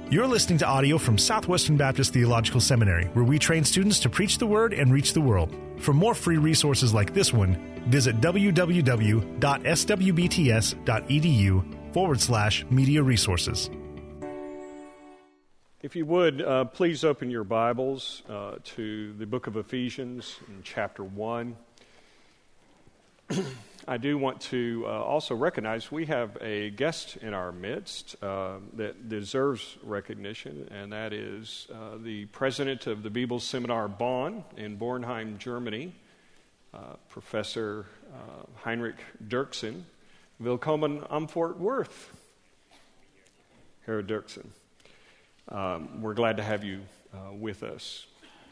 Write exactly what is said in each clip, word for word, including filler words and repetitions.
You're listening to audio from Southwestern Baptist Theological Seminary, where we train students to preach the Word and reach the world. For more free resources like this one, visit www.swbts.edu forward slash media resources. If you would, uh, please open your Bibles uh, to the book of Ephesians in chapter one. I do want to uh, also recognize we have a guest in our midst uh, that deserves recognition, and that is uh, the president of the Bibel Seminar Bonn in Bornheim, Germany, uh, Professor uh, Heinrich Dirksen. Willkommen am Fort Worth, Herr Dirksen. Um, we're glad to have you uh, with us.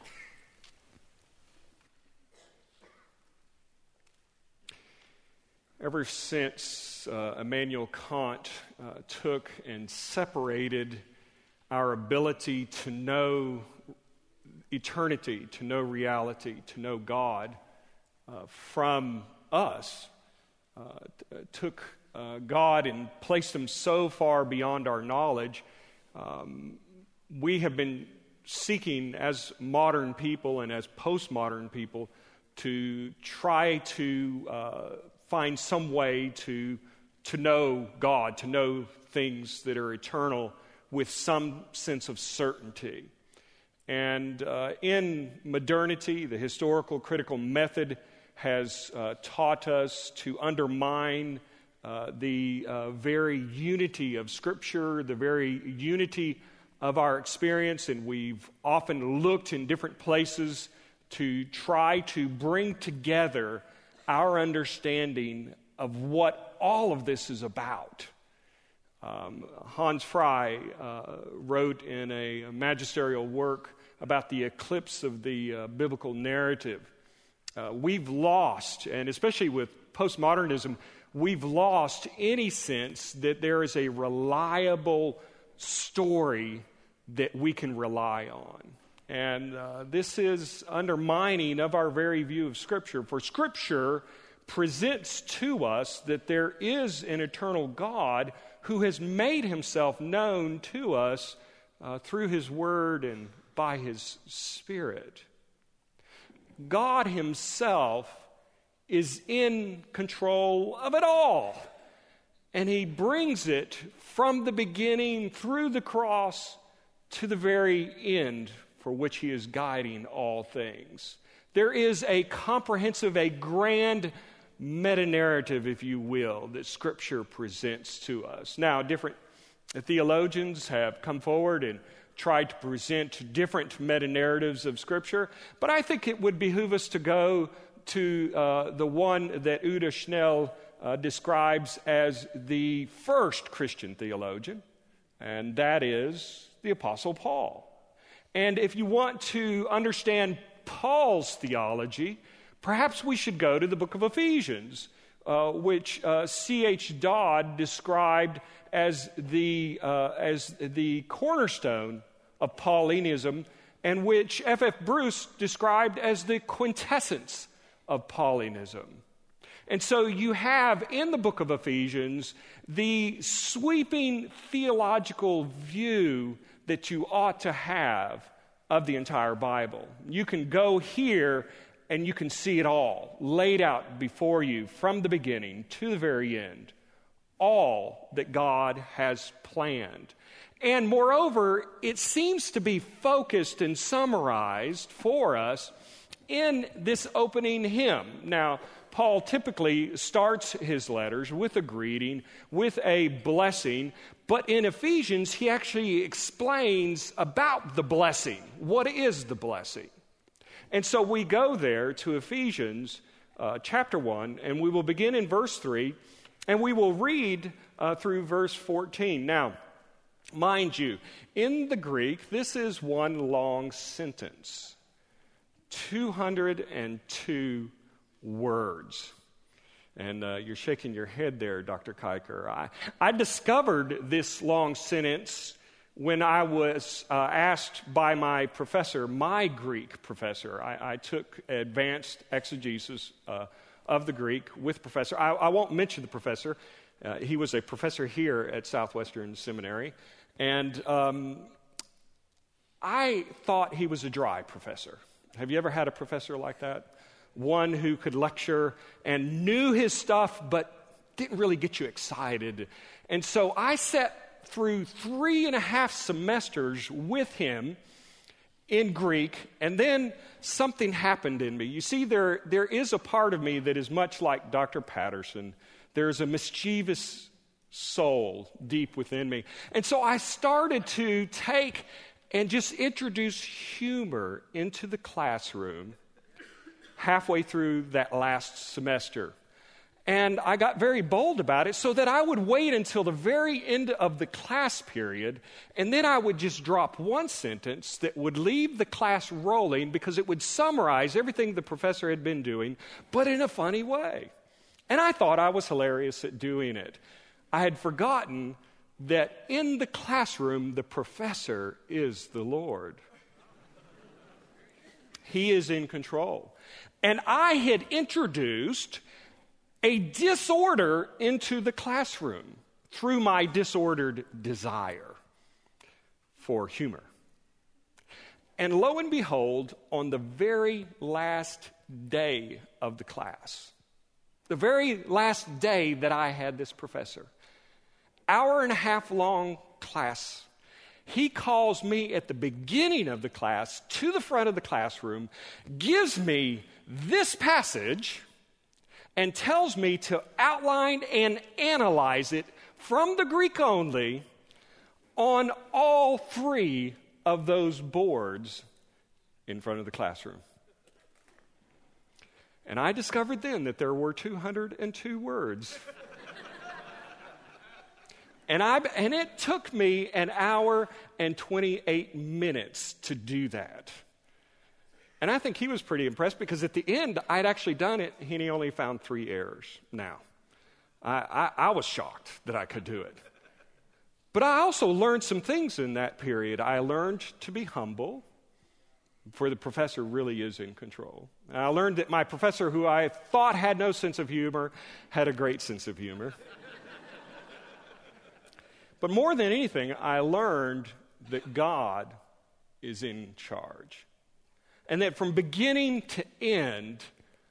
Ever since uh, Immanuel Kant uh, took and separated our ability to know eternity, to know reality, to know God uh, from us, uh, t- took uh, God and placed him so far beyond our knowledge, um, we have been seeking as modern people and as postmodern people to try to uh, find some way to to know God, to know things that are eternal with some sense of certainty. And uh, in modernity, the historical critical method has uh, taught us to undermine uh, the uh, very unity of Scripture, the very unity of our experience, and we've often looked in different places to try to bring together our understanding of what all of this is about. Um, Hans Frey uh, wrote in a magisterial work about the eclipse of the uh, biblical narrative. Uh, we've lost, and especially with postmodernism, we've lost any sense that there is a reliable story that we can rely on. And uh, this is undermining of our very view of Scripture. For Scripture presents to us that there is an eternal God who has made himself known to us uh, through his Word and by his Spirit. God himself is in control of it all. And he brings it from the beginning through the cross to the very end, for which he is guiding all things. There is a comprehensive, a grand meta-narrative, if you will, that Scripture presents to us. Now, different theologians have come forward and tried to present different meta-narratives of Scripture, but I think it would behoove us to go to uh, the one that Udo Schnell uh, describes as the first Christian theologian, and that is the Apostle Paul. And if you want to understand Paul's theology, perhaps we should go to the book of Ephesians, uh, which uh, C H Dodd described as the uh, as the cornerstone of Paulinism, and which F F Bruce described as the quintessence of Paulinism. And so you have in the book of Ephesians the sweeping theological view that you ought to have of the entire Bible. You can go here and you can see it all laid out before you from the beginning to the very end, all that God has planned. And moreover, it seems to be focused and summarized for us in this opening hymn. Now, Paul typically starts his letters with a greeting, with a blessing, but in Ephesians, he actually explains about the blessing. What is the blessing? And so we go there to Ephesians uh, chapter one, and we will begin in verse three, and we will read uh, through verse fourteen. Now, mind you, in the Greek, this is one long sentence, two hundred two words. And uh, you're shaking your head there, Doctor Kiker. I, I discovered this long sentence when I was uh, asked by my professor, my Greek professor. I, I took advanced exegesis uh, of the Greek with professor. I, I won't mention the professor Uh, he was a professor here at Southwestern Seminary, and um, I thought he was a dry professor. Have you ever had a professor like that? One who could lecture and knew his stuff, but didn't really get you excited. And so I sat through three and a half semesters with him in Greek, and then something happened in me. You see, there, there is a part of me that is much like Doctor Patterson. There's a mischievous soul deep within me. And so I started to take and just introduce humor into the classroom halfway through that last semester. And I got very bold about it so that I would wait until the very end of the class period, and then I would just drop one sentence that would leave the class rolling because it would summarize everything the professor had been doing, but in a funny way. And I thought I was hilarious at doing it. I had forgotten that in the classroom, the professor is the Lord. He is in control. And I had introduced a disorder into the classroom through my disordered desire for humor. And lo and behold, on the very last day of the class, the very last day that I had this professor, hour and a half long class, he calls me at the beginning of the class to the front of the classroom, gives me this passage, and tells me to outline and analyze it from the Greek only on all three of those boards in front of the classroom. And I discovered then that there were two hundred two words. and I and it took me an hour and twenty-eight minutes to do that. And I think he was pretty impressed because at the end, I'd actually done it, and he only found three errors. Now, I, I, I was shocked that I could do it. But I also learned some things in that period. I learned to be humble, for the professor really is in control. And I learned that my professor, who I thought had no sense of humor, had a great sense of humor. But more than anything, I learned that God is in charge. And that from beginning to end,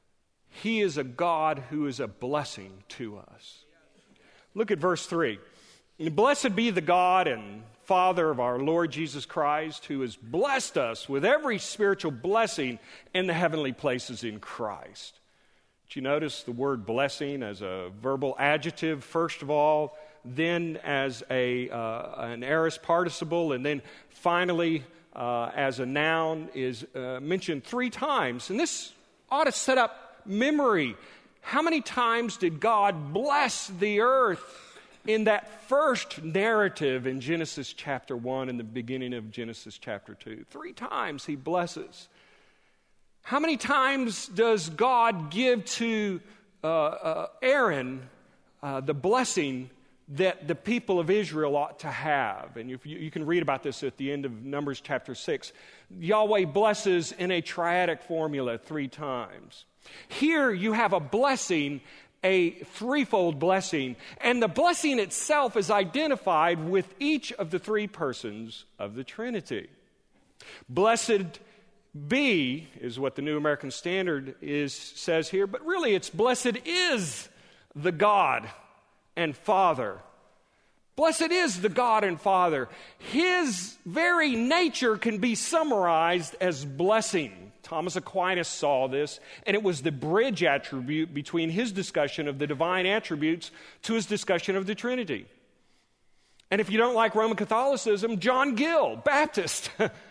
He is a God who is a blessing to us. Look at verse three. Blessed be the God and Father of our Lord Jesus Christ, who has blessed us with every spiritual blessing in the heavenly places in Christ. Did you notice the word blessing as a verbal adjective, first of all, then as a uh, an aorist participle, and then finally Uh, as a noun is uh, mentioned three times. And this ought to set up memory. How many times did God bless the earth in that first narrative in Genesis chapter one and the beginning of Genesis chapter two? Three times He blesses. How many times does God give to uh, uh, Aaron uh, the blessing that the people of Israel ought to have? And you, you can read about this at the end of Numbers chapter six. Yahweh blesses in a triadic formula three times. Here you have a blessing, a threefold blessing, and the blessing itself is identified with each of the three persons of the Trinity. Blessed be is what the New American Standard is says here, but really it's blessed is the God and Father. Blessed is the God and Father. His very nature can be summarized as blessing. Thomas Aquinas saw this, and it was the bridge attribute between his discussion of the divine attributes to his discussion of the Trinity. And if you don't like Roman Catholicism, John Gill, Baptist,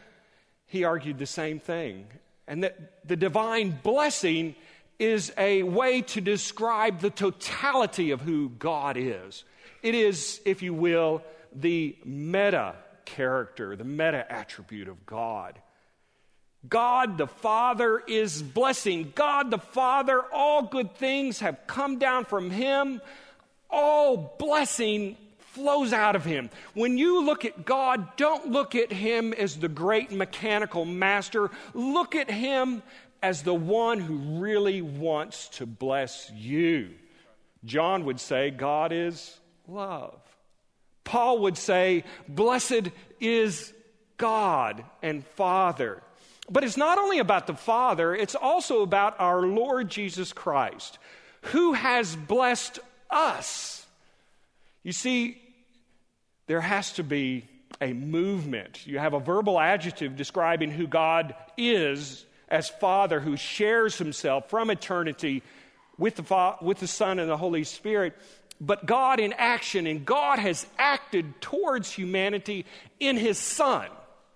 he argued the same thing. And that the divine blessing is a way to describe the totality of who God is. It is, if you will, the meta character, the meta attribute of God. God the Father is blessing. God the Father, all good things have come down from Him. All blessing flows out of Him. When you look at God, don't look at Him as the great mechanical master. Look at Him as the one who really wants to bless you. John would say, God is love. Paul would say, blessed is God and Father. But it's not only about the Father, it's also about our Lord Jesus Christ, who has blessed us. You see, there has to be a movement. You have a verbal adjective describing who God is as Father, who shares himself from eternity with the, Fa- with the Son and the Holy Spirit. But God in action, and God has acted towards humanity in his Son.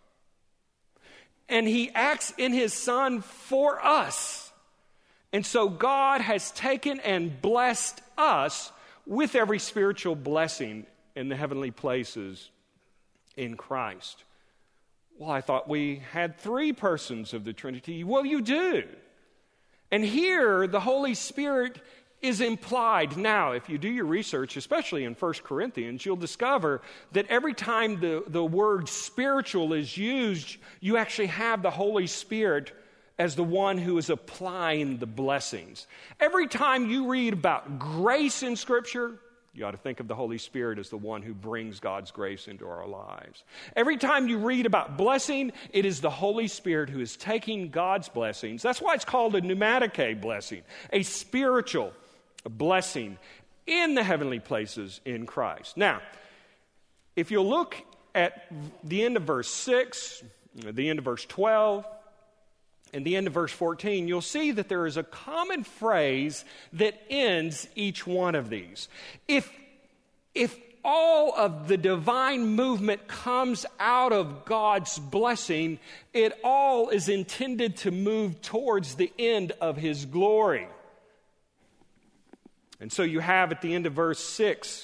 And he acts in his Son for us. And so God has taken and blessed us with every spiritual blessing in the heavenly places in Christ. Well, I thought we had three persons of the Trinity. Well, you do. And here, the Holy Spirit is implied. Now, if you do your research, especially in First Corinthians, you'll discover that every time the, the word spiritual is used, you actually have the Holy Spirit as the one who is applying the blessings. Every time you read about grace in Scripture, you ought to think of the Holy Spirit as the one who brings God's grace into our lives. Every time you read about blessing, it is the Holy Spirit who is taking God's blessings. That's why it's called a pneumatique blessing, a spiritual blessing in the heavenly places in Christ. Now, if you'll look at the end of verse six, the end of verse twelve, and the end of verse fourteen, you'll see that there is a common phrase that ends each one of these. If, if all of the divine movement comes out of God's blessing, it all is intended to move towards the end of his glory. And so you have at the end of verse six,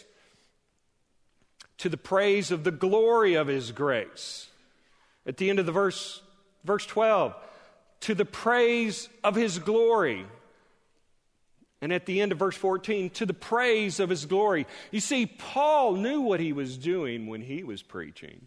to the praise of the glory of his grace. At the end of the verse, verse twelve, to the praise of his glory. And at the end of verse fourteen, to the praise of his glory. You see, Paul knew what he was doing when he was preaching.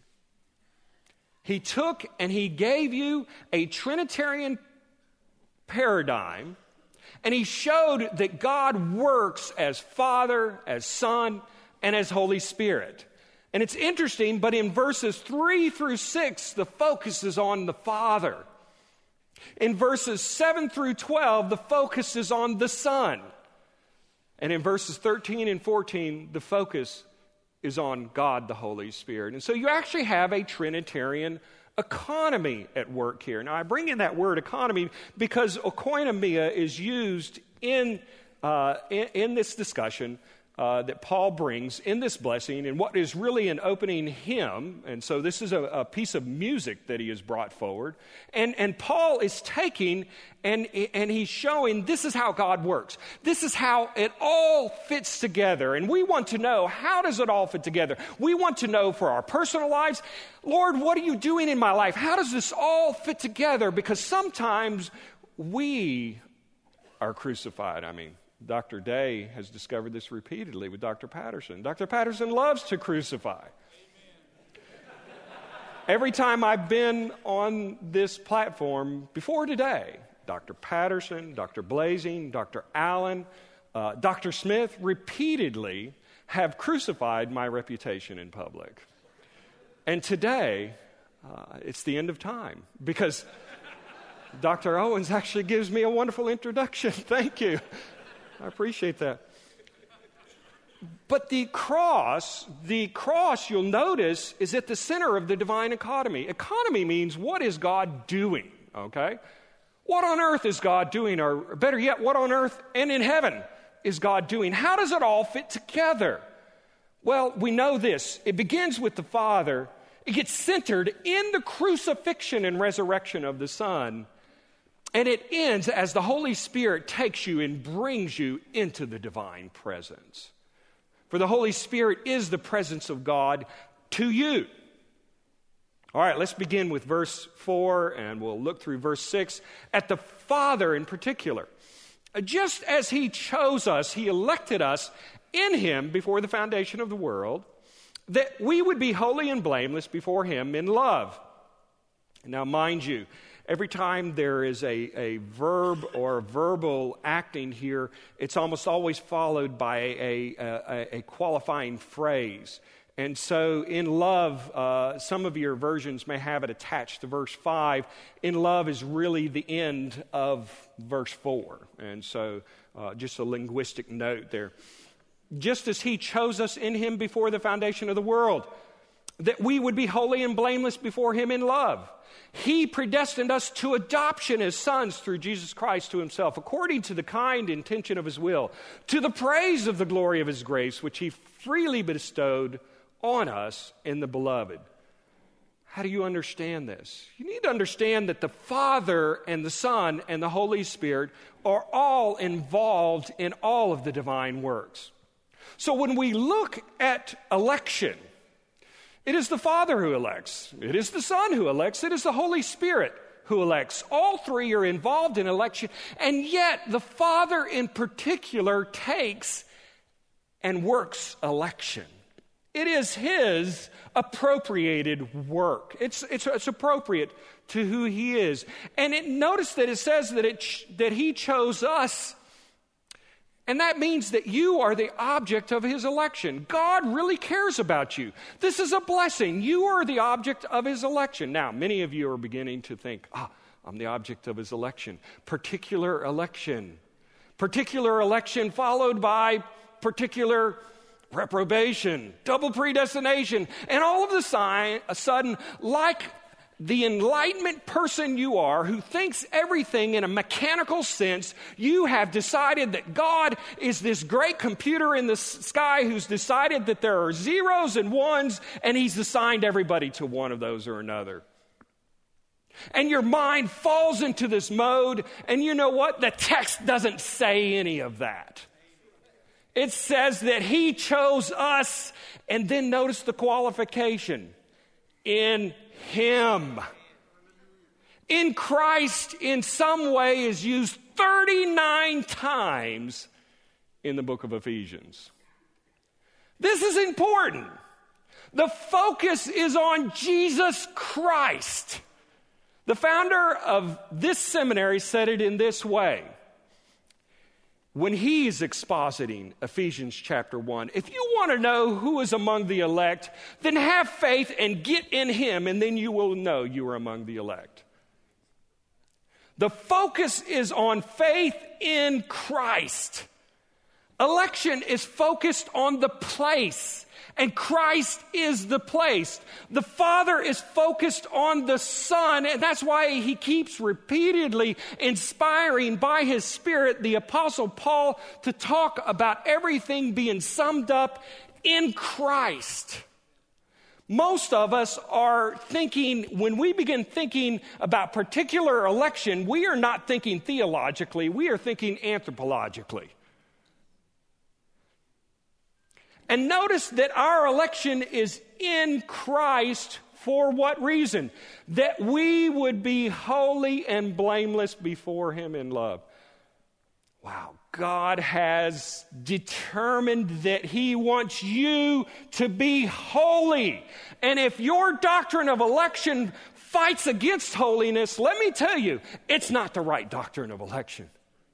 He took and he gave you a Trinitarian paradigm, and he showed that God works as Father, as Son, and as Holy Spirit. And it's interesting, but in verses three through six, the focus is on the Father. In verses seven through twelve, the focus is on the Son. And in verses thirteen and fourteen, the focus is on God the Holy Spirit. And so you actually have a Trinitarian economy at work here. Now, I bring in that word economy because oikonomia is used in, uh, in, in this discussion Uh, that Paul brings in this blessing, and what is really an opening hymn. And so this is a, a piece of music that he has brought forward. And, and Paul is taking and, and he's showing this is how God works. This is how it all fits together. And we want to know, how does it all fit together? We want to know for our personal lives, Lord, what are you doing in my life? How does this all fit together? Because sometimes we are crucified. I mean, Doctor Day has discovered this repeatedly with Doctor Patterson. Doctor Patterson loves to crucify. Amen. Every time I've been on this platform before today, Doctor Patterson, Doctor Blazing, Doctor Allen, uh, Doctor Smith repeatedly have crucified my reputation in public. And today, uh, it's the end of time because Doctor Owens actually gives me a wonderful introduction. Thank you. I appreciate that. But the cross, the cross, you'll notice, is at the center of the divine economy. Economy means, what is God doing, okay? What on earth is God doing? Or better yet, what on earth and in heaven is God doing? How does it all fit together? Well, we know this. It begins with the Father. It gets centered in the crucifixion and resurrection of the Son. And it ends as the Holy Spirit takes you and brings you into the divine presence. For the Holy Spirit is the presence of God to you. All right, let's begin with verse four, and we'll look through verse six at the Father in particular. Just as he chose us, he elected us in him before the foundation of the world, that we would be holy and blameless before him in love. Now, mind you, Every time there is a, a verb or verbal acting here, it's almost always followed by a, a, a qualifying phrase. And so in love, uh, some of your versions may have it attached to verse five. In love is really the end of verse four. And so uh, just a linguistic note there. Just as he chose us in him before the foundation of the world, that we would be holy and blameless before him in love. He predestined us to adoption as sons through Jesus Christ to himself, according to the kind intention of his will, to the praise of the glory of his grace, which he freely bestowed on us in the beloved. How do you understand this? You need to understand that the Father and the Son and the Holy Spirit are all involved in all of the divine works. So when we look at election, it is the Father who elects, it is the Son who elects, it is the Holy Spirit who elects. All three are involved in election, and yet the Father in particular takes and works election. It is his appropriated work. It's, it's, it's appropriate to who he is. And it, notice that it says that, it, that he chose us, and that means that you are the object of his election. God really cares about you. This is a blessing. You are the object of his election. Now, many of you are beginning to think, ah, I'm the object of his election. Particular election. Particular election followed by particular reprobation, double predestination, and all of the sign, a sudden, like the enlightenment person you are, who thinks everything in a mechanical sense, you have decided that God is this great computer in the sky who's decided that there are zeros and ones, and he's assigned everybody to one of those or another. And your mind falls into this mode, and you know what? The text doesn't say any of that. It says that he chose us, and then notice the qualification. In him. In Christ, in some way, is used thirty-nine times in the book of Ephesians. This is important. The focus is on Jesus Christ. The founder of this seminary said it in this way. When he's expositing Ephesians chapter one, if you want to know who is among the elect, then have faith and get in him, and then you will know you are among the elect. The focus is on faith in Christ. Election is focused on the place, and Christ is the place. The Father is focused on the Son, and that's why he keeps repeatedly inspiring by his Spirit the Apostle Paul to talk about everything being summed up in Christ. Most of us are thinking, when we begin thinking about particular election, we are not thinking theologically, we are thinking anthropologically. And notice that our election is in Christ for what reason? That we would be holy and blameless before him in love. Wow, God has determined that he wants you to be holy. And if your doctrine of election fights against holiness, let me tell you, it's not the right doctrine of election.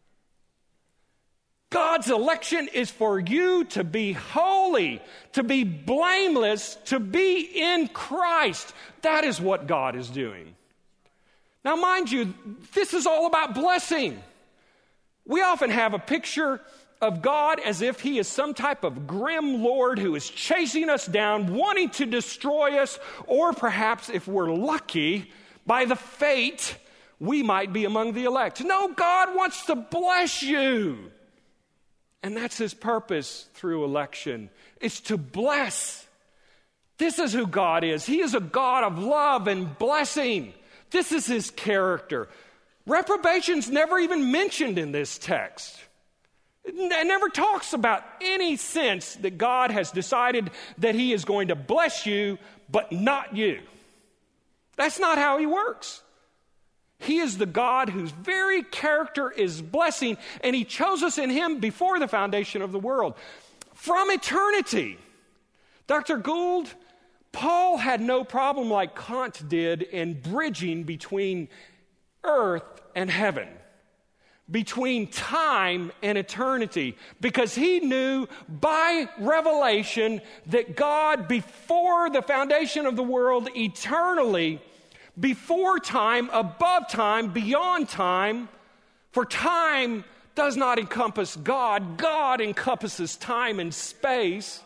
God's election is for you to be holy, to be blameless, to be in Christ. That is what God is doing. Now, mind you, this is all about blessing. We often have a picture of God as if he is some type of grim Lord who is chasing us down, wanting to destroy us, or perhaps, if we're lucky, by the fate, we might be among the elect. No, God wants to bless you. And that's his purpose through election. It's to bless. This is who God is. He is a God of love and blessing. This is his character. Reprobation's never even mentioned in this text. It never talks about any sense that God has decided that he is going to bless you, but not you. That's not how he works. He is the God whose very character is blessing, and he chose us in him before the foundation of the world. From eternity. Doctor Gould, Paul had no problem like Kant did in bridging between earth and heaven, between time and eternity, because he knew by revelation that God, before the foundation of the world, eternally, before time, above time, beyond time, for time does not encompass God. God encompasses time and space.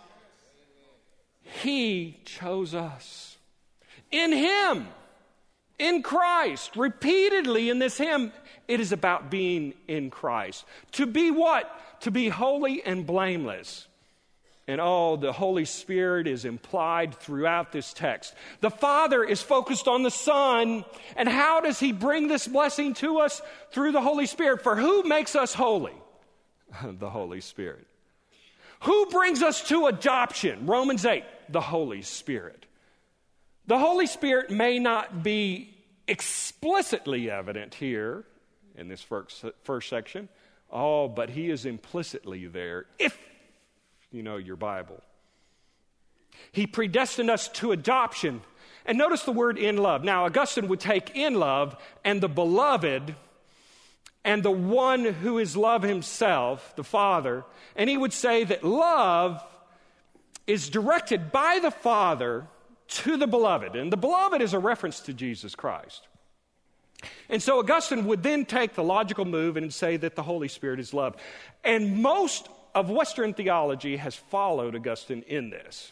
He chose us. In him, in Christ, repeatedly in this hymn, it is about being in Christ. To be what? To be holy and blameless. And oh, the Holy Spirit is implied throughout this text. The Father is focused on the Son. And how does he bring this blessing to us? Through the Holy Spirit. For who makes us holy? The Holy Spirit. Who brings us to adoption? Romans eight, the Holy Spirit. The Holy Spirit may not be explicitly evident here in this first, first section. Oh, but he is implicitly there, if you know your Bible. He predestined us to adoption. And notice the word in love. Now, Augustine would take in love and the beloved and the one who is love himself, the Father, and he would say that love is directed by the Father to the beloved. And the beloved is a reference to Jesus Christ. And so Augustine would then take the logical move and say that the Holy Spirit is love. And most of Western theology has followed Augustine in this.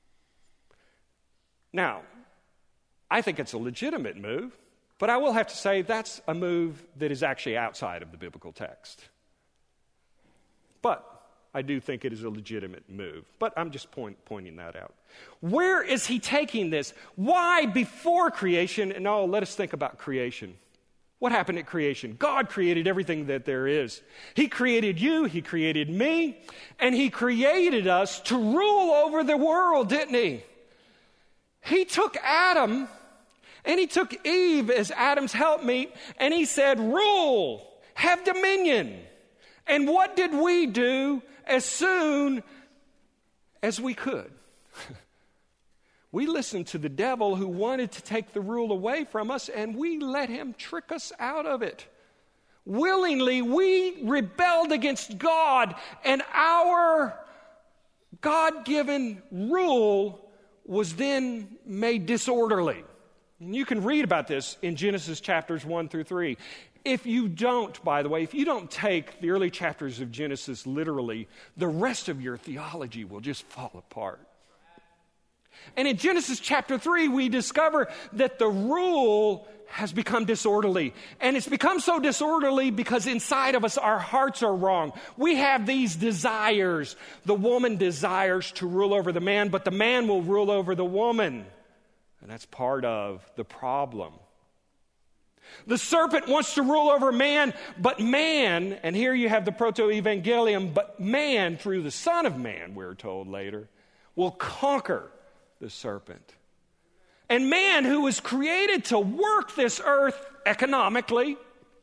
Now, I think it's a legitimate move, but I will have to say that's a move that is actually outside of the biblical text. But I do think it is a legitimate move. But I'm just point, pointing that out. Where is he taking this? Why before creation? And oh, let us think about creation. What happened at creation? God created everything that there is. He created you, he created me, and he created us to rule over the world, didn't he? He took Adam and he took Eve as Adam's helpmeet, and he said, rule, have dominion. And what did we do as soon as we could? We listened to the devil who wanted to take the rule away from us, and we let him trick us out of it. Willingly, we rebelled against God, and our God-given rule was then made disorderly. And you can read about this in Genesis chapters one through three. If you don't, by the way, if you don't take the early chapters of Genesis literally, the rest of your theology will just fall apart. And in Genesis chapter three, we discover that the rule has become disorderly. And it's become so disorderly because inside of us, our hearts are wrong. We have these desires. The woman desires to rule over the man, but the man will rule over the woman. And that's part of the problem. The serpent wants to rule over man, but man, and here you have the proto-evangelium, but man, through the Son of Man, we're told later, will conquer the serpent. And man, who was created to work this earth economically,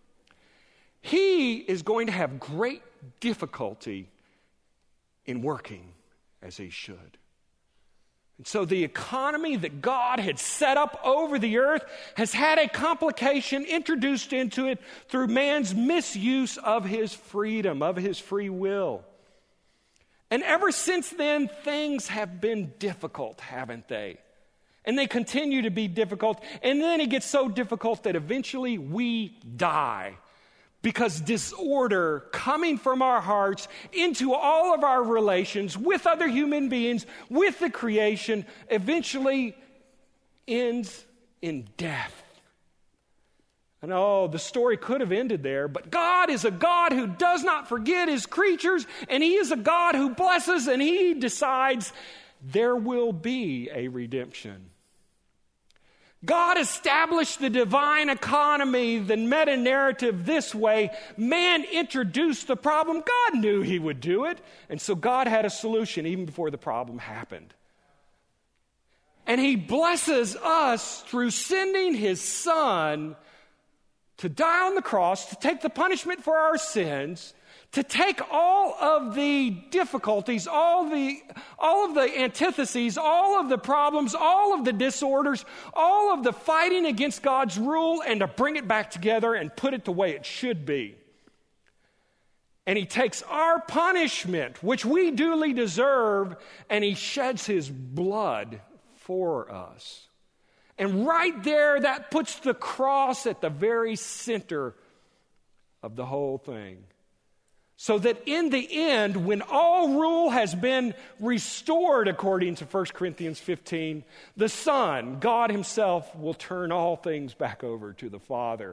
he is going to have great difficulty in working as he should. And so the economy that God had set up over the earth has had a complication introduced into it through man's misuse of his freedom, of his free will. And ever since then, things have been difficult, haven't they? And they continue to be difficult. And then it gets so difficult that eventually we die. Because disorder coming from our hearts into all of our relations with other human beings, with the creation, eventually ends in death. And oh, the story could have ended there, but God is a God who does not forget his creatures, and he is a God who blesses, and he decides there will be a redemption. God established the divine economy, the meta-narrative this way. Man introduced the problem. God knew he would do it. And so God had a solution even before the problem happened. And he blesses us through sending his Son to die on the cross, to take the punishment for our sins, to take all of the difficulties, all the, all of the antitheses, all of the problems, all of the disorders, all of the fighting against God's rule, and to bring it back together and put it the way it should be. And he takes our punishment, which we duly deserve, and he sheds his blood for us. And right there, that puts the cross at the very center of the whole thing. So that in the end, when all rule has been restored, according to First Corinthians fifteen, the Son, God himself, will turn all things back over to the Father.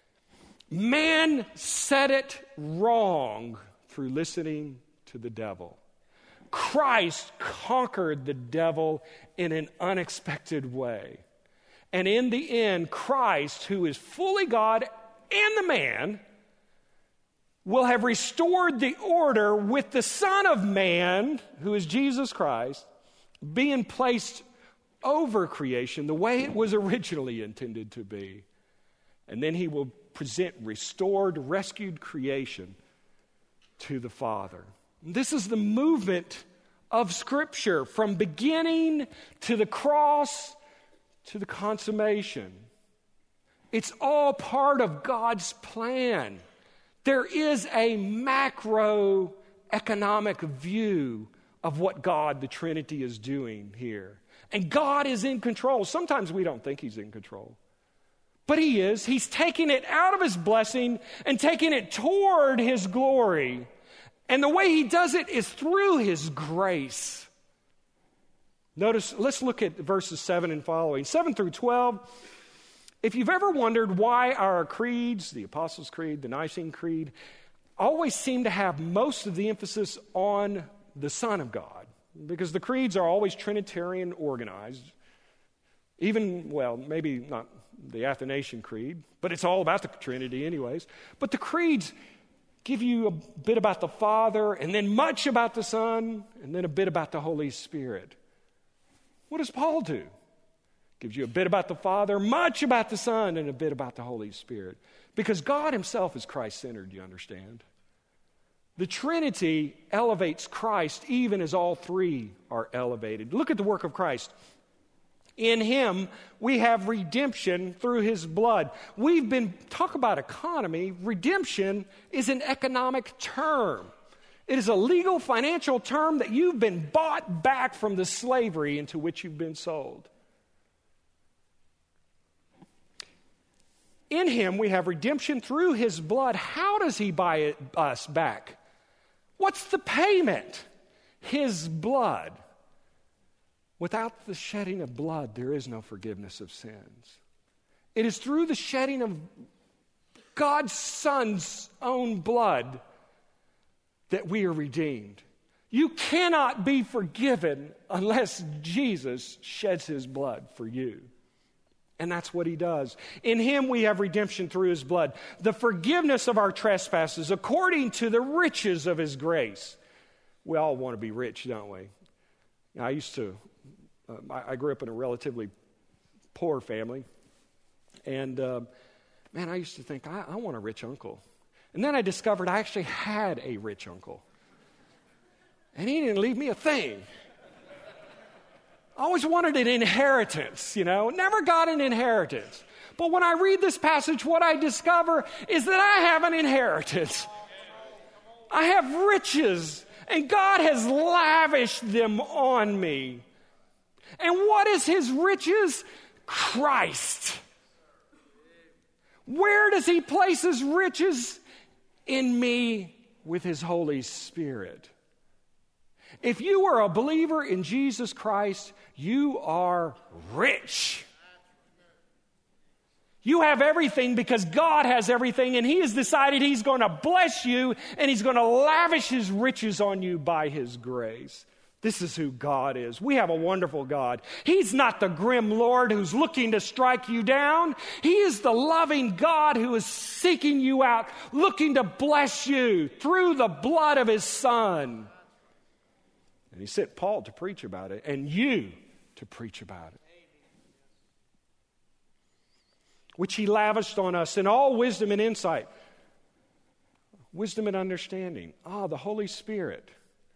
Man said it wrong through listening to the devil. Christ conquered the devil in an unexpected way. And in the end, Christ, who is fully God and the man, will have restored the order with the Son of Man, who is Jesus Christ, being placed over creation the way it was originally intended to be. And then he will present restored, rescued creation to the Father. This is the movement of Scripture from beginning to the cross to the consummation. It's all part of God's plan. There is a macroeconomic view of what God, the Trinity, is doing here. And God is in control. Sometimes we don't think he's in control. But he is. He's taking it out of his blessing and taking it toward his glory. And the way he does it is through his grace. Notice, let's look at verses seven and following. seven through twelve. If you've ever wondered why our creeds, the Apostles' Creed, the Nicene Creed, always seem to have most of the emphasis on the Son of God, because the creeds are always Trinitarian organized. Even, well, maybe not the Athanasian Creed, but it's all about the Trinity anyways. But the creeds give you a bit about the Father, and then much about the Son, and then a bit about the Holy Spirit. What does Paul do? Gives you a bit about the Father, much about the Son, and a bit about the Holy Spirit. Because God himself is Christ-centered, you understand. The Trinity elevates Christ even as all three are elevated. Look at the work of Christ. In him, we have redemption through his blood. We've been, talk about economy, redemption is an economic term. It is a legal financial term that you've been bought back from the slavery into which you've been sold. In him, we have redemption through his blood. How does he buy it, us back? What's the payment? His blood. Without the shedding of blood, there is no forgiveness of sins. It is through the shedding of God's Son's own blood that we are redeemed. You cannot be forgiven unless Jesus sheds his blood for you. And that's what he does. In him we have redemption through his blood, the forgiveness of our trespasses according to the riches of his grace. We all want to be rich, don't we? I used to, uh, I, I grew up in a relatively poor family. And uh, man, I used to think, I, I want a rich uncle. And then I discovered I actually had a rich uncle. And he didn't leave me a thing. I always wanted an inheritance, you know, never got an inheritance. But when I read this passage, what I discover is that I have an inheritance. I have riches, and God has lavished them on me. And what is his riches? Christ. Where does he place his riches? In me with his Holy Spirit. If you are a believer in Jesus Christ, you are rich. You have everything because God has everything, and he has decided he's going to bless you, and he's going to lavish his riches on you by his grace. This is who God is. We have a wonderful God. He's not the grim Lord who's looking to strike you down. He is the loving God who is seeking you out, looking to bless you through the blood of his Son. And he sent Paul to preach about it, and you to preach about it. Which he lavished on us in all wisdom and insight. wisdom and understanding. Ah, the Holy Spirit.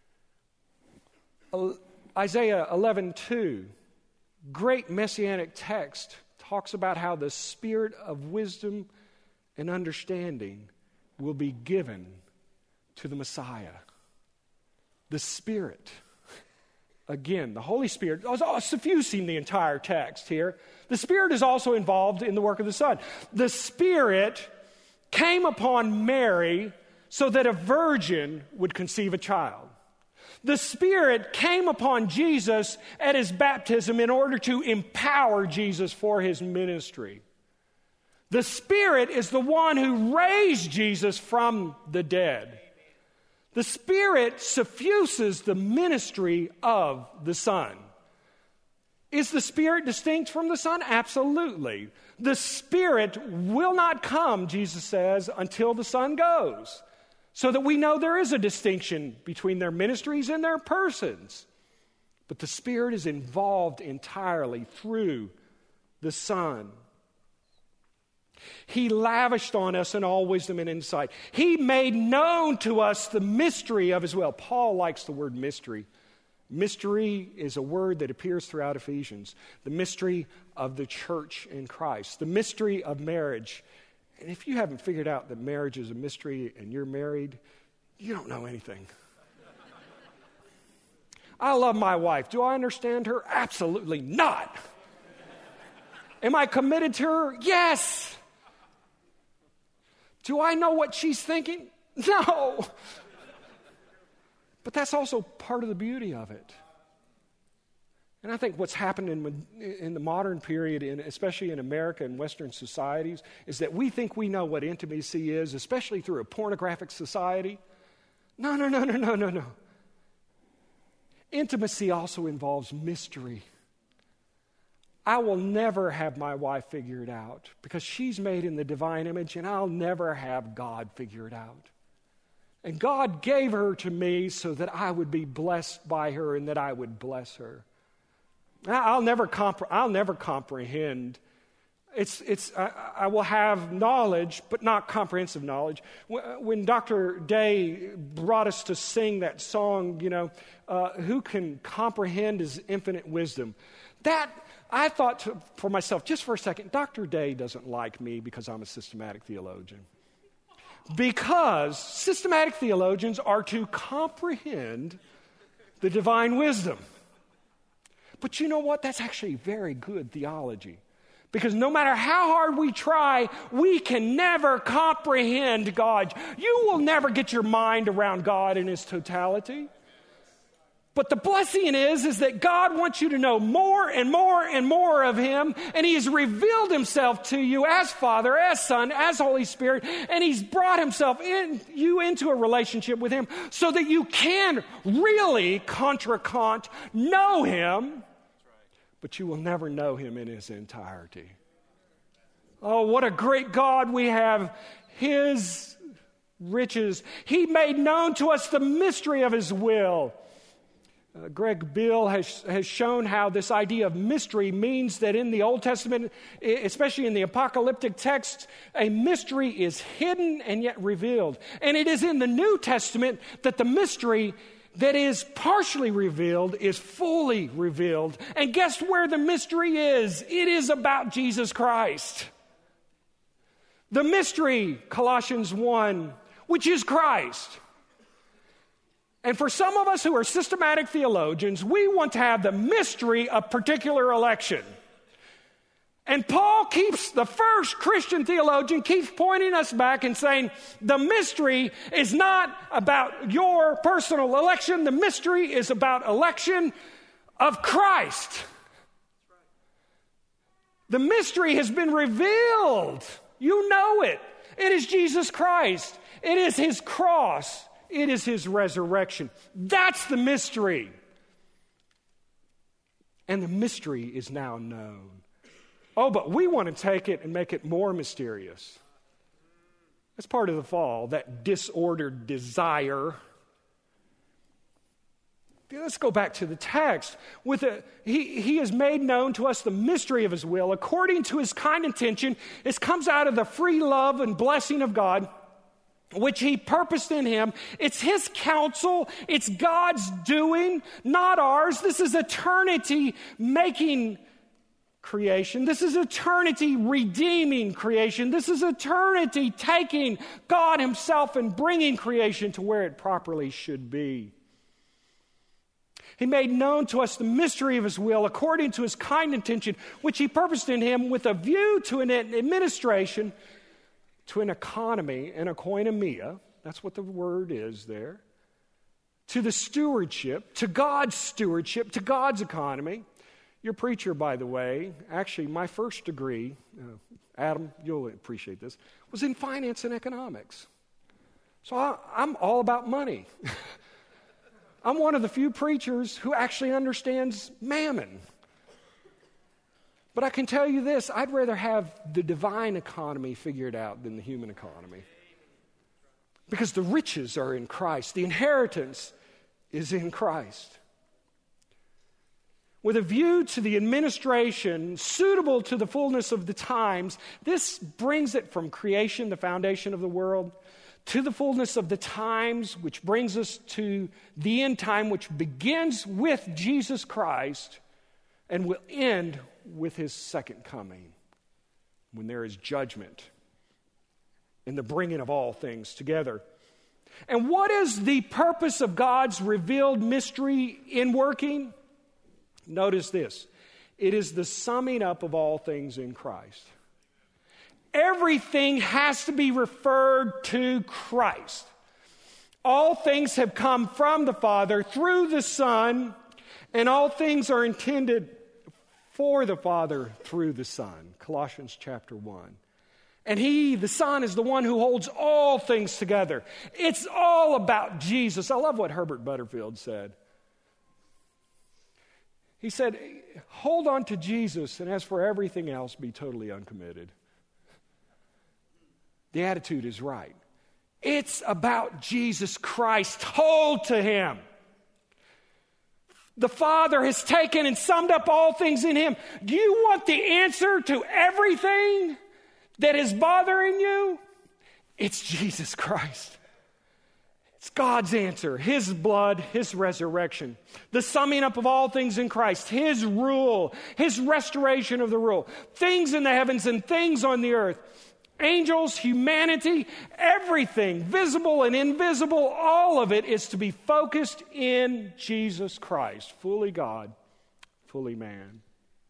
Isaiah eleven two, great messianic text, talks about how the spirit of wisdom and understanding will be given to the Messiah. The Spirit. Again, the Holy Spirit, suffusing the entire text here. The Spirit is also involved in the work of the Son. The Spirit came upon Mary so that a virgin would conceive a child. The Spirit came upon Jesus at his baptism in order to empower Jesus for his ministry. The Spirit is the one who raised Jesus from the dead. The Spirit suffuses the ministry of the Son. Is the Spirit distinct from the Son? Absolutely. The Spirit will not come, Jesus says, until the Son goes, so that we know there is a distinction between their ministries and their persons. But the Spirit is involved entirely through the Son. He lavished on us in all wisdom and insight. He made known to us the mystery of his will. Paul likes the word mystery. Mystery is a word that appears throughout Ephesians. The mystery of the church in Christ. The mystery of marriage. And if you haven't figured out that marriage is a mystery and you're married, you don't know anything. I love my wife. Do I understand her? Absolutely not. Am I committed to her? Yes. Do I know what she's thinking? No. But that's also part of the beauty of it. And I think what's happened in, in the modern period, in, especially in America and Western societies, is that we think we know what intimacy is, especially through a pornographic society. No, no, no, no, no, no, no. Intimacy also involves mystery. I will never have my wife figure it out because she's made in the divine image, and I'll never have God figure it out. And God gave her to me so that I would be blessed by her and that I would bless her. I'll never compre- I'll never comprehend. It's it's I, I will have knowledge, but not comprehensive knowledge. When Doctor Day brought us to sing that song, you know, uh, who can comprehend his infinite wisdom? That I thought to, for myself, just for a second, Doctor Day doesn't like me because I'm a systematic theologian. Because systematic theologians are to comprehend the divine wisdom. But you know what? That's actually very good theology. Because no matter how hard we try, we can never comprehend God. You will never get your mind around God in his totality. But the blessing is, is that God wants you to know more and more and more of him, and he has revealed himself to you as Father, as Son, as Holy Spirit, and he's brought himself in you into a relationship with him so that you can really, contra cant, know him, but you will never know him in his entirety. Oh, what a great God we have. His riches. He made known to us the mystery of his will. Uh, Greg Bill has, has shown how this idea of mystery means that in the Old Testament, especially in the apocalyptic texts, a mystery is hidden and yet revealed. And it is in the New Testament that the mystery that is partially revealed is fully revealed. And guess where the mystery is? It is about Jesus Christ. The mystery, Colossians one, which is Christ. And for some of us who are systematic theologians, we want to have the mystery of particular election. And Paul keeps, the first Christian theologian, keeps pointing us back and saying, the mystery is not about your personal election. The mystery is about election of Christ. The mystery has been revealed. You know it. It is Jesus Christ. It is his cross. It is his resurrection. That's the mystery. And the mystery is now known. Oh, but we want to take it and make it more mysterious. That's part of the fall, that disordered desire. Let's go back to the text. With a, he, he has made known to us the mystery of his will according to his kind intention. This comes out of the free love and blessing of God. which he purposed in him. It's his counsel. It's God's doing, not ours. This is eternity making creation. This is eternity redeeming creation. This is eternity taking God himself and bringing creation to where it properly should be. He made known to us the mystery of his will according to his kind intention, which he purposed in him with a view to an administration, to an economy, an koinonia. That's what the word is there. To the stewardship, to God's stewardship, to God's economy. Your preacher, by the way, actually my first degree, uh, Adam, you'll appreciate this, was in finance and economics. So I, I'm all about money. I'm one of the few preachers who actually understands mammon. But I can tell you this, I'd rather have the divine economy figured out than the human economy. Because the riches are in Christ. The inheritance is in Christ. With a view to the administration suitable to the fullness of the times, this brings it from creation, the foundation of the world, to the fullness of the times, which brings us to the end time, which begins with Jesus Christ and will end with his second coming, when there is judgment and the bringing of all things together. And what is the purpose of God's revealed mystery in working? Notice this. It is the summing up of all things in Christ. Everything has to be referred to Christ. All things have come from the Father through the Son, and all things are intended for the Father through the Son. Colossians chapter one. And he, the Son, is the one who holds all things together. It's all about Jesus. I love what Herbert Butterfield said. He said, hold on to Jesus, and as for everything else, be totally uncommitted. The attitude is right. It's about Jesus Christ. Hold to him. The Father has taken and summed up all things in him. Do you want the answer to everything that is bothering you? It's Jesus Christ. It's God's answer, his blood, his resurrection, the summing up of all things in Christ, his rule, his restoration of the rule, things in the heavens and things on the earth, angels, humanity, everything, visible and invisible, all of it is to be focused in Jesus Christ, fully God, fully man.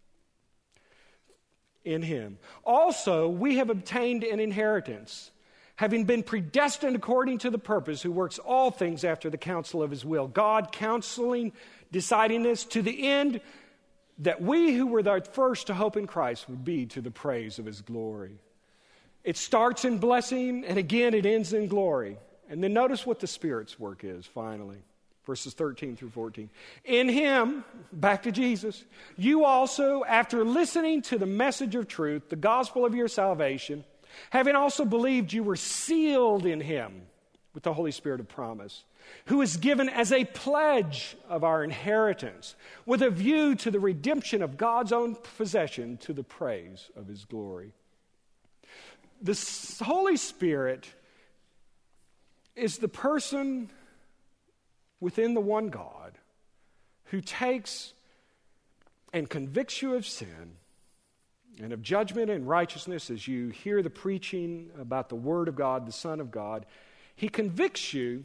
In him. Also, we have obtained an inheritance, having been predestined according to the purpose, who works all things after the counsel of his will. God counseling, deciding this to the end that we who were the first to hope in Christ would be to the praise of his glory. It starts in blessing, and again it ends in glory. And then notice what the Spirit's work is, finally. Verses thirteen through fourteen. In him, back to Jesus, you also, after listening to the message of truth, the gospel of your salvation, having also believed, you were sealed in him with the Holy Spirit of promise, who is given as a pledge of our inheritance, with a view to the redemption of God's own possession, to the praise of his glory. The Holy Spirit is the person within the one God who takes and convicts you of sin and of judgment and righteousness as you hear the preaching about the Word of God, the Son of God. He convicts you.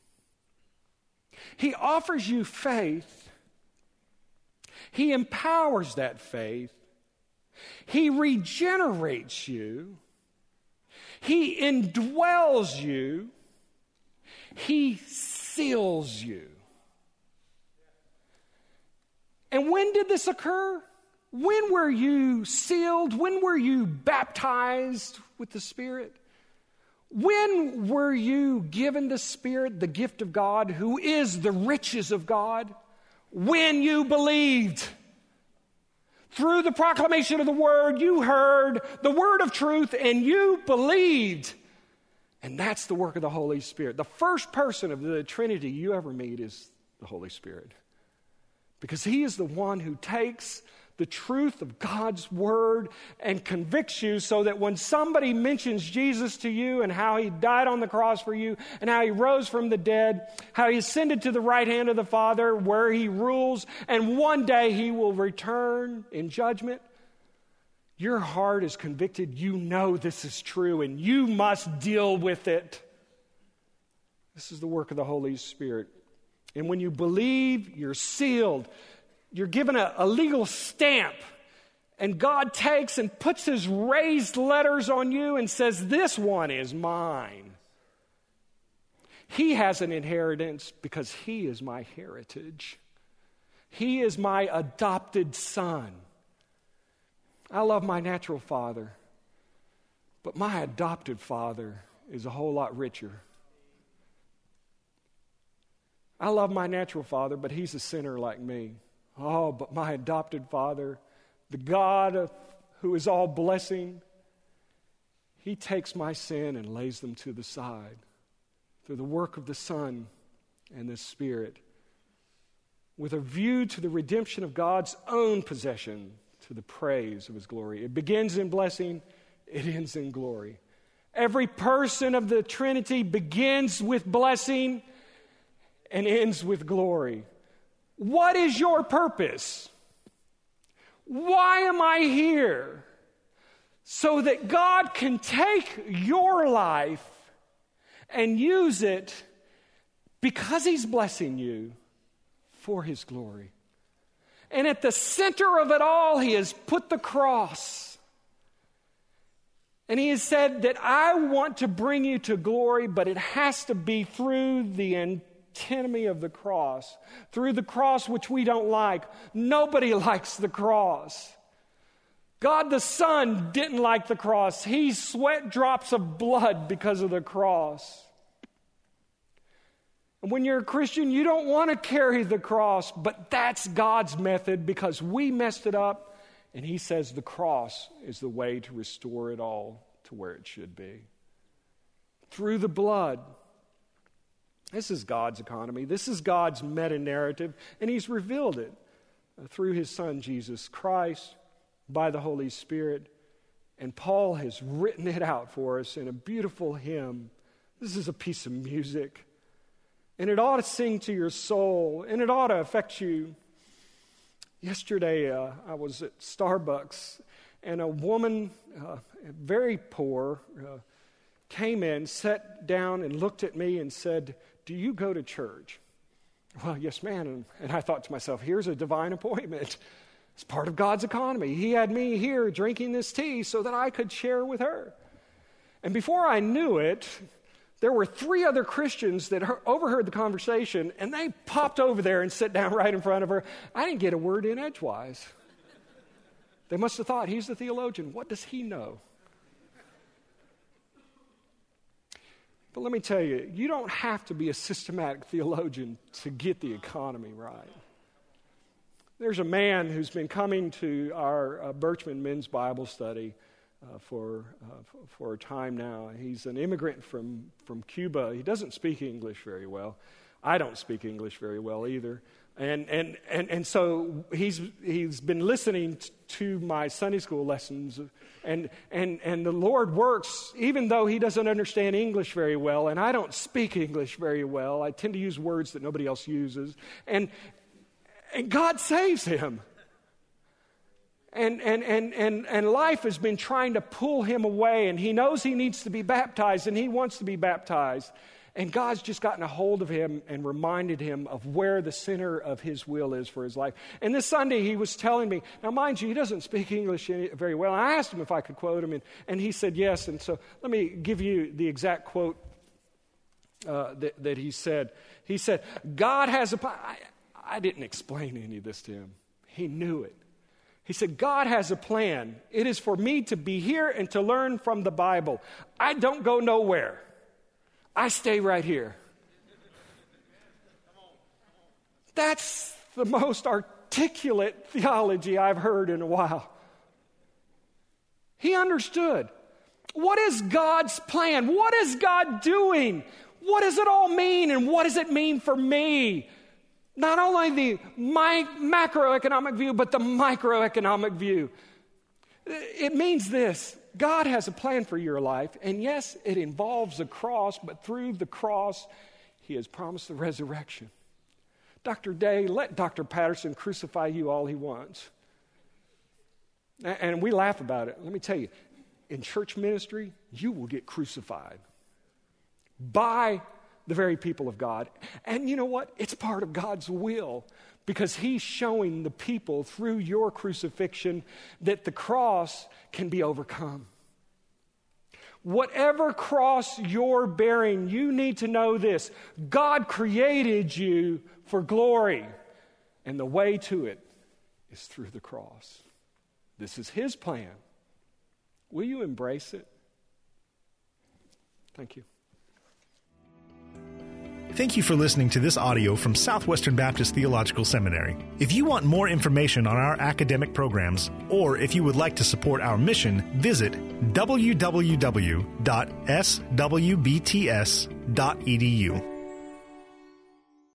He offers you faith. He empowers that faith. He regenerates you. He indwells you. He seals you. And when did this occur? When were you sealed? When were you baptized with the Spirit? When were you given the Spirit, the gift of God, who is the riches of God? When you believed. Through the proclamation of the Word, you heard the Word of truth and you believed. And that's the work of the Holy Spirit. The first person of the Trinity you ever meet is the Holy Spirit. Because he is the one who takes the truth of God's word and convicts you so that when somebody mentions Jesus to you and how he died on the cross for you and how he rose from the dead, how he ascended to the right hand of the Father where he rules and one day he will return in judgment, your heart is convicted. You know this is true and you must deal with it. This is the work of the Holy Spirit. And when you believe, you're sealed. You're given a, a legal stamp, and God takes and puts his raised letters on you and says, this one is mine. He has an inheritance because he is my heritage. He is my adopted son. I love my natural father, but my adopted father is a whole lot richer. I love my natural father, but he's a sinner like me. Oh, but my adopted Father, the God of, who is all blessing, he takes my sin and lays them to the side through the work of the Son and the Spirit with a view to the redemption of God's own possession to the praise of his glory. It begins in blessing, it ends in glory. Every person of the Trinity begins with blessing and ends with glory. What is your purpose? Why am I here? So that God can take your life and use it because he's blessing you for his glory. And at the center of it all, he has put the cross. And he has said that I want to bring you to glory, but it has to be through the end. Enemy of the cross, through the cross which we don't like. Nobody likes the cross. God the Son didn't like the cross. He sweat drops of blood because of the cross. And when you're a Christian, you don't want to carry the cross, but that's God's method because we messed it up, and he says the cross is the way to restore it all to where it should be. Through the blood. This is God's economy. This is God's meta-narrative, and he's revealed it through his Son, Jesus Christ, by the Holy Spirit. And Paul has written it out for us in a beautiful hymn. This is a piece of music, and it ought to sing to your soul, and it ought to affect you. Yesterday, uh, I was at Starbucks, and a woman, uh, very poor, uh, came in, sat down, and looked at me and said, do you go to church? Well, yes, ma'am. And, and I thought to myself, here's a divine appointment. It's part of God's economy. He had me here drinking this tea so that I could share with her. And before I knew it, there were three other Christians that heard, overheard the conversation, and they popped over there and sat down right in front of her. I didn't get a word in edgewise. They must have thought, he's the theologian. What does he know? But let me tell you, you don't have to be a systematic theologian to get the economy right. There's a man who's been coming to our uh, Birchman Men's Bible Study uh, for uh, f- for a time now. He's an immigrant from, from Cuba. He doesn't speak English very well. I don't speak English very well either. And and and, and so he's he's been listening t- to my Sunday school lessons, and and and the Lord works even though he doesn't understand English very well, and I don't speak English very well. I tend to use words that nobody else uses, and and God saves him. And and and and and life has been trying to pull him away, and he knows he needs to be baptized, and he wants to be baptized. And God's just gotten a hold of him and reminded him of where the center of his will is for his life. And this Sunday he was telling me, now mind you, he doesn't speak English very well. And I asked him if I could quote him, and, and he said yes. And so let me give you the exact quote uh, that, that he said. He said, God has a... I, I didn't explain any of this to him. He knew it. He said, God has a plan. It is for me to be here and to learn from the Bible. I don't go nowhere. I stay right here. That's the most articulate theology I've heard in a while. He understood. What is God's plan? What is God doing? What does it all mean? And what does it mean for me? Not only the my, macroeconomic view, but the microeconomic view. It means this. God has a plan for your life, and yes, it involves a cross, but through the cross, He has promised the resurrection. Doctor Day, let Doctor Patterson crucify you all he wants. And we laugh about it. Let me tell you, in church ministry, you will get crucified by the very people of God. And you know what? It's part of God's will, because He's showing the people through your crucifixion that the cross can be overcome. Whatever cross you're bearing, you need to know this. God created you for glory, and the way to it is through the cross. This is His plan. Will you embrace it? Thank you. Thank you for listening to this audio from Southwestern Baptist Theological Seminary. If you want more information on our academic programs, or if you would like to support our mission, visit w w w dot s w b t s dot e d u.